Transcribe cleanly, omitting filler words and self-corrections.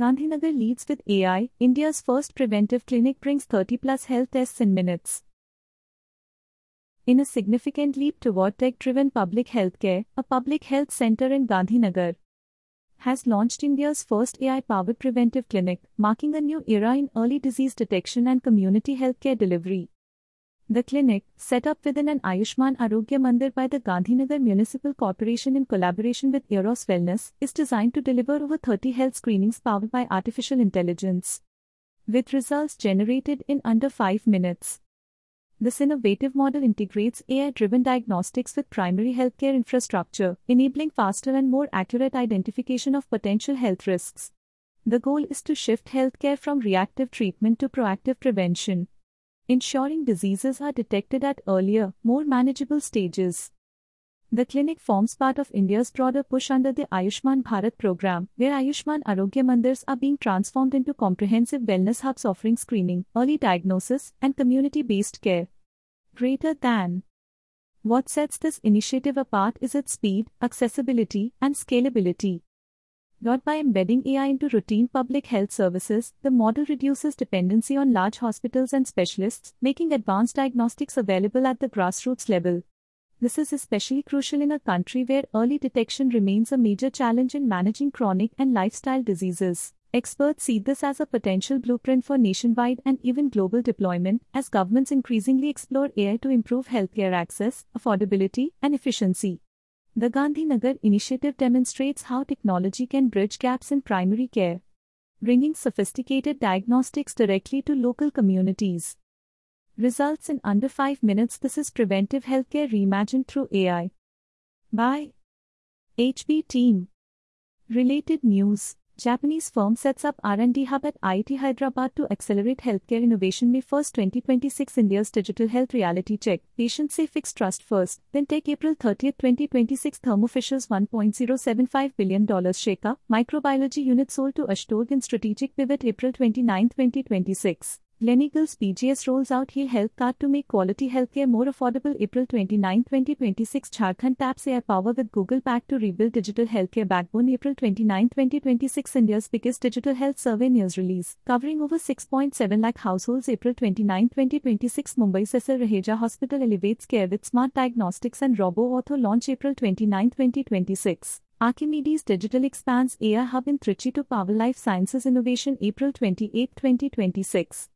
Gandhinagar leads with AI. India's first preventive clinic brings 30+ health tests in minutes. In a significant leap toward tech-driven public healthcare, a public health center in Gandhinagar has launched India's first AI-powered preventive clinic, marking a new era in early disease detection and community healthcare delivery. The clinic, set up within an Ayushman Arogya Mandir by the Gandhinagar Municipal Corporation in collaboration with Eros Wellness, is designed to deliver over 30 health screenings powered by artificial intelligence, with results generated in under 5 minutes. This innovative model integrates AI-driven diagnostics with primary healthcare infrastructure, enabling faster and more accurate identification of potential health risks. The goal is to shift healthcare from reactive treatment to proactive prevention, ensuring diseases are detected at earlier, more manageable stages. The clinic forms part of India's broader push under the Ayushman Bharat program, where Ayushman Arogya Mandirs are being transformed into comprehensive wellness hubs offering screening, early diagnosis, and community-based care. Greater than. What sets this initiative apart is its speed, accessibility, and scalability. By embedding AI into routine public health services, the model reduces dependency on large hospitals and specialists, making advanced diagnostics available at the grassroots level. This is especially crucial in a country where early detection remains a major challenge in managing chronic and lifestyle diseases. Experts see this as a potential blueprint for nationwide and even global deployment, as governments increasingly explore AI to improve healthcare access, affordability, and efficiency. The Gandhinagar initiative demonstrates how technology can bridge gaps in primary care, bringing sophisticated diagnostics directly to local communities. Results in under 5 minutes. This is preventive healthcare reimagined through AI. By HB Team. Related news. Japanese firm sets up R&D hub at IIT Hyderabad to accelerate healthcare innovation. May 1, 2026. India's digital health reality check. Patients say fix trust first, then take April 30, 2026. Thermo Fisher's $1.075 billion Sheka microbiology unit sold to Ashtog in strategic pivot. April 29, 2026. Gleneagles PGS rolls out Heal Health Card to make quality healthcare more affordable. April 29, 2026. Jharkhand taps AI power with Google Pact to rebuild digital healthcare backbone. April 29, 2026. India's biggest digital health survey news release, covering over 6.7 lakh households. April 29, 2026. Mumbai Cecil Raheja Hospital elevates care with smart diagnostics and robo-ortho launch. April 29, 2026. Archimedes Digital expands AI hub in Trichy to power life sciences innovation. April 28, 2026.